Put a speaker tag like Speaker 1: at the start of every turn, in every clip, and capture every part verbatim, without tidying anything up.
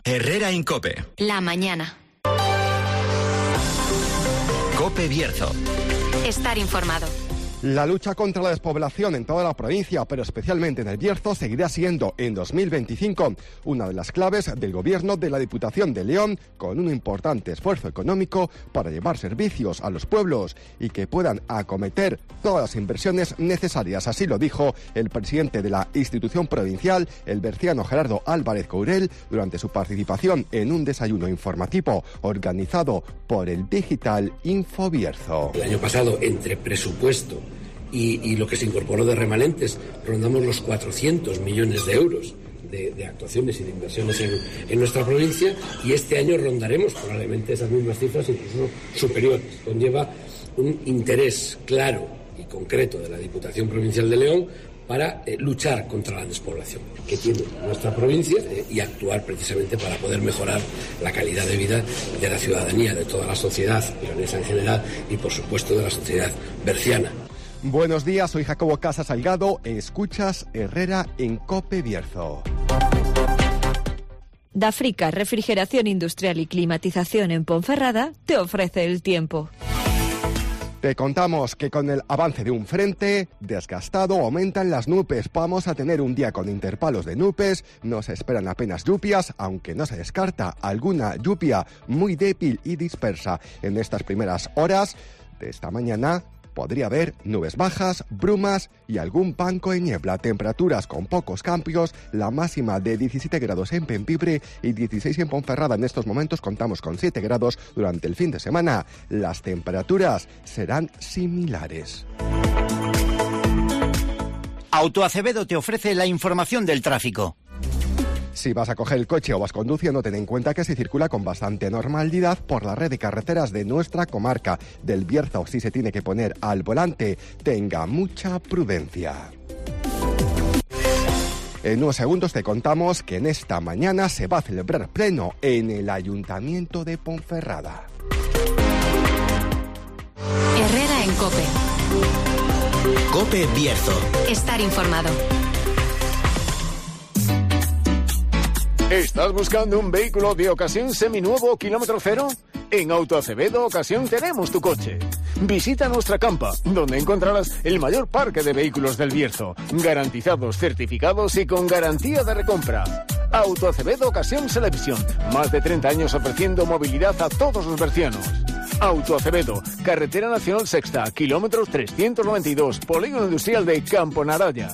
Speaker 1: Herrera Incope.
Speaker 2: La mañana.
Speaker 1: Cope Bierzo.
Speaker 2: Estar informado.
Speaker 3: La lucha contra la despoblación en toda la provincia, pero especialmente en el Bierzo, seguirá siendo en dos mil veinticinco una de las claves del gobierno de la Diputación de León, con un importante esfuerzo económico para llevar servicios a los pueblos y que puedan acometer todas las inversiones necesarias. Así lo dijo el presidente de la institución provincial, el berciano Gerardo Álvarez Courel, durante su participación en un desayuno informativo organizado por el digital Infobierzo.
Speaker 4: El año pasado, entre presupuesto Y, y lo que se incorporó de remanentes, rondamos los cuatrocientos millones de euros de, de actuaciones y de inversiones en, en nuestra provincia, y este año rondaremos probablemente esas mismas cifras, incluso superiores. Conlleva un interés claro y concreto de la Diputación Provincial de León para eh, luchar contra la despoblación que tiene nuestra provincia eh, y actuar precisamente para poder mejorar la calidad de vida de la ciudadanía, de toda la sociedad leonesa en general y, por supuesto, de la sociedad berciana.
Speaker 3: Buenos días, soy Jacobo Casa Salgado, escuchas Herrera en Cope Bierzo.
Speaker 5: Dafrica, refrigeración industrial y climatización en Ponferrada, te ofrece el tiempo.
Speaker 3: Te contamos que con el avance de un frente desgastado aumentan las nubes. Vamos a tener un día con intervalos de nubes, no se esperan apenas lluvias, aunque no se descarta alguna lluvia muy débil y dispersa. En estas primeras horas de esta mañana podría haber nubes bajas, brumas y algún banco de niebla. Temperaturas con pocos cambios, la máxima de diecisiete grados en Bembibre y dieciséis en Ponferrada. En estos momentos contamos con siete grados. Durante el fin de semana las temperaturas serán similares.
Speaker 6: Autoacevedo te ofrece la información del tráfico.
Speaker 3: Si vas a coger el coche o vas conduciendo, ten en cuenta que se circula con bastante normalidad por la red de carreteras de nuestra comarca del Bierzo. Si se tiene que poner al volante, tenga mucha prudencia. En unos segundos te contamos que en esta mañana se va a celebrar pleno en el Ayuntamiento de Ponferrada.
Speaker 2: Herrera en Cope.
Speaker 1: Cope Bierzo.
Speaker 2: Estar informado.
Speaker 7: ¿Estás buscando un vehículo de ocasión seminuevo kilómetro cero? En Autoacevedo Ocasión tenemos tu coche. Visita nuestra campa, donde encontrarás el mayor parque de vehículos del Bierzo, garantizados, certificados y con garantía de recompra. Autoacevedo Ocasión Selección, más de treinta años ofreciendo movilidad a todos los bercianos. Autoacevedo, Carretera Nacional Sexta, kilómetro trescientos noventa y dos, Polígono Industrial de Campo Naraya.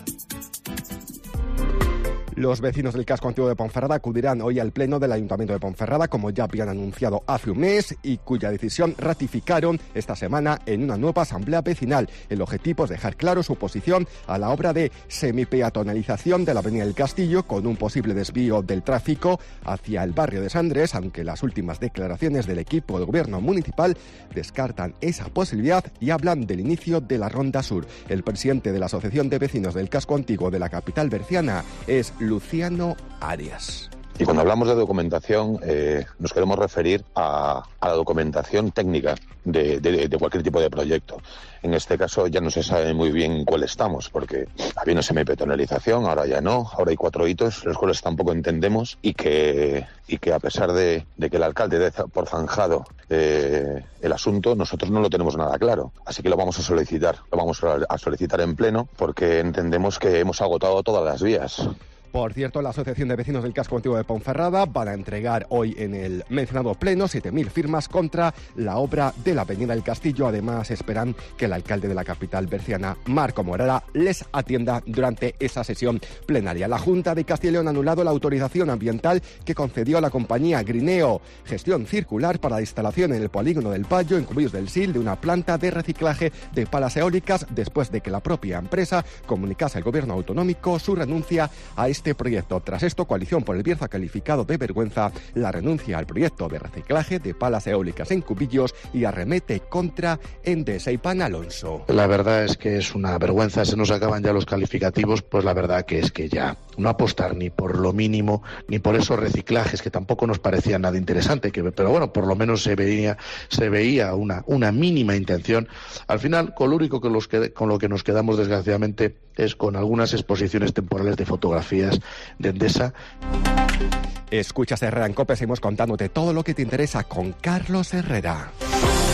Speaker 3: Los vecinos del casco antiguo de Ponferrada acudirán hoy al pleno del Ayuntamiento de Ponferrada, como ya habían anunciado hace un mes, y cuya decisión ratificaron esta semana en una nueva asamblea vecinal. El objetivo es dejar claro su posición a la obra de semipeatonalización de la Avenida del Castillo, con un posible desvío del tráfico hacia el barrio de San Andrés, aunque las últimas declaraciones del equipo del gobierno municipal descartan esa posibilidad y hablan del inicio de la Ronda Sur. El presidente de la Asociación de Vecinos del Casco Antiguo de la capital berciana es Luciano Arias.
Speaker 8: Y cuando hablamos de documentación, eh, nos queremos referir a, a la documentación técnica de, de, de cualquier tipo de proyecto. En este caso ya no se sabe muy bien cuál estamos, porque había una semipeatonalización, ahora ya no, ahora hay cuatro hitos, los cuales tampoco entendemos, y que, y que a pesar de, de que el alcalde dé por zanjado eh, el asunto, nosotros no lo tenemos nada claro. Así que lo vamos a solicitar, lo vamos a solicitar en pleno, porque entendemos que hemos agotado todas las vías.
Speaker 3: Por cierto, la Asociación de Vecinos del Casco Antiguo de Ponferrada van a entregar hoy en el mencionado pleno siete mil firmas contra la obra de la Avenida del Castillo. Además, esperan que el alcalde de la capital berciana, Marco Morara, les atienda durante esa sesión plenaria. La Junta de Castilla y León ha anulado la autorización ambiental que concedió a la compañía Grineo Gestión Circular para la instalación en el polígono del Payo, en Cubillos del Sil, de una planta de reciclaje de palas eólicas, después de que la propia empresa comunicase al gobierno autonómico su renuncia a este proyecto. Tras esto, Coalición por el Bierzo ha calificado de vergüenza la renuncia al proyecto de reciclaje de palas eólicas en Cubillos y arremete contra Endesa. Y Pan Alonso.
Speaker 9: La verdad es que es una vergüenza, se nos acaban ya los calificativos, pues la verdad que es que ya no apostar ni por lo mínimo, ni por esos reciclajes que tampoco nos parecía nada interesante, que, pero bueno, por lo menos se veía, se veía una, una mínima intención. Al final, con lo único que los que, con lo que nos quedamos desgraciadamente es con algunas exposiciones temporales de fotografías de Endesa.
Speaker 3: Escuchas Herrera en COPE, seguimos contándote todo lo que te interesa con Carlos Herrera.